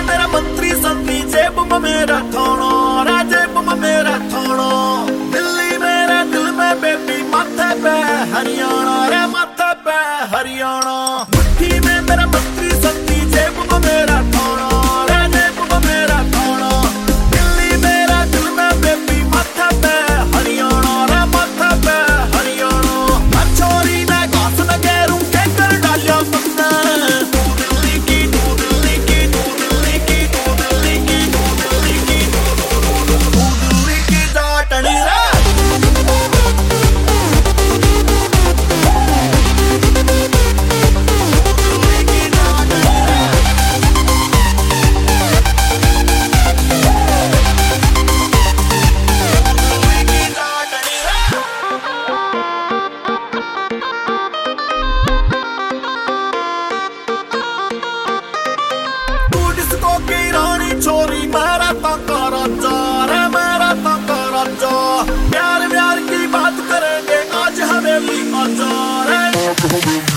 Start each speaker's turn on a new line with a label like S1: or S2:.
S1: मेरा मंत्री संती जेब में मेरा थोड़ो रे जेब में मेरा थोड़ो दिल्ली मेरे दिल में बेबी माथे पे हरियाणा रे माथे पे हरियाणा मुट्ठी में मेरा मंत्री संती जेब में मेरा थोड़ो रे जेब में मेरा थोड़ो दिल्ली मेरा दिल में बेबी माथे पे हरियाणा रे माथे पे हरियाणा छोरी ने घास न गेरू के कर डालिया पन्ना तू दिल्ली की तू दिल्ली की तू दिल्ली की तू दिल्ली की तू दिल्ली की तू दिल्ली की जाटनी रे छोरी मेरा तंका राजा रे मेरा तंका राजा प्यार व्यार की बात करेंगे आज हवेली आजा रे।